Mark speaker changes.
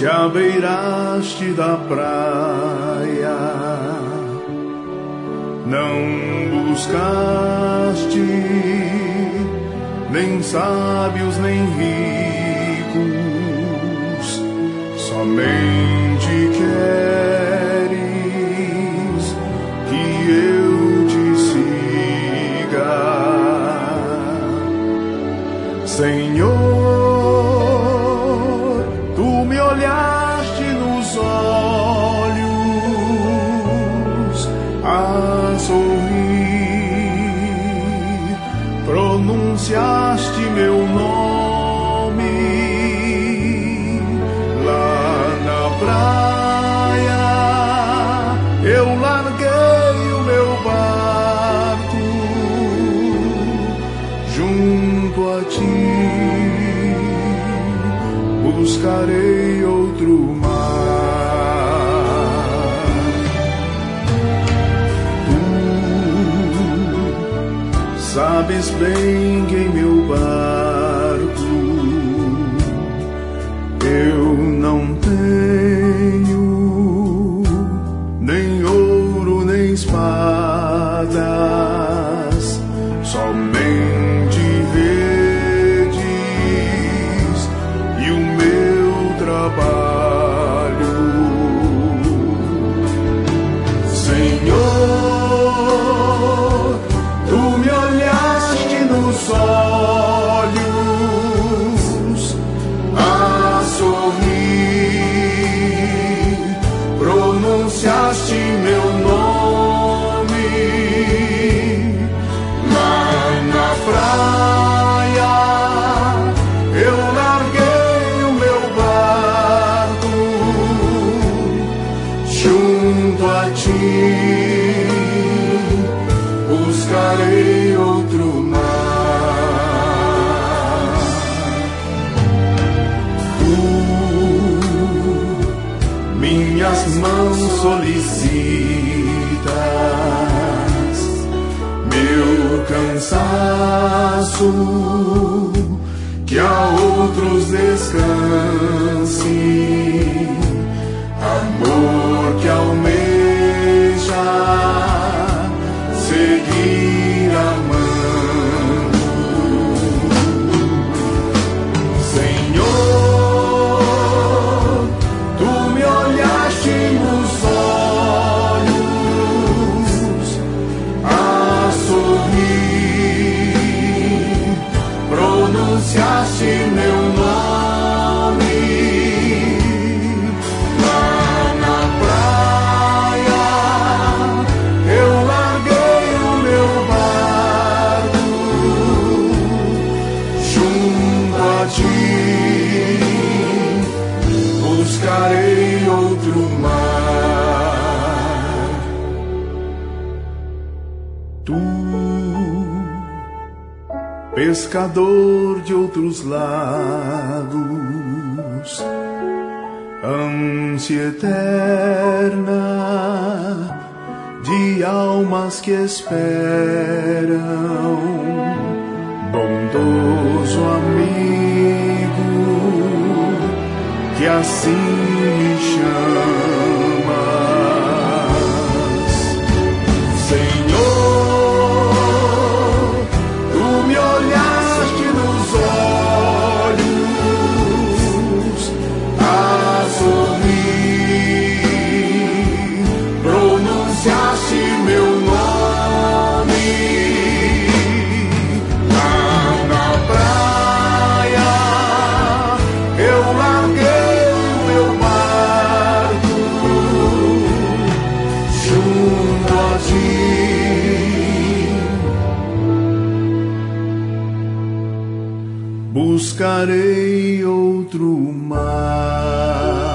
Speaker 1: te abeiraste da praia, não buscaste nem sábios nem ricos, somente queres que eu te siga, Senhor. Tu me olhaste nos olhos a sorrir, pronunciaste meu nome lá na praia. Eu larguei o meu barco junto a ti, buscarei outro mar. Tu sabes bem que em meu barco eu não tenho nem ouro nem espadas, somente redes e o meu trabalho. Senhor, tu me olhaste nos olhos a sorrir, pronunciaste meu nome lá na praia. Eu larguei o meu barco junto a ti, buscarei outro mar. Tu minhas mãos solicitas, meu cansaço, que a outros descanse, amor que almeja seguir amando. Senhor, tu me olhaste nos olhos a sorrir, pronunciaste meu nome lá na praia. Eu larguei o meu barco junto a ti, buscarei outro mar. Tu, pescador de outros lagos, ânsia eterna de almas que esperam, bondoso amigo que assim me chamas. Senhor, tu me olhaste nos olhos a sorrir, pronunciaste meu nome lá na praia. Eu larguei o meu barco junto a ti, buscarei outro mar.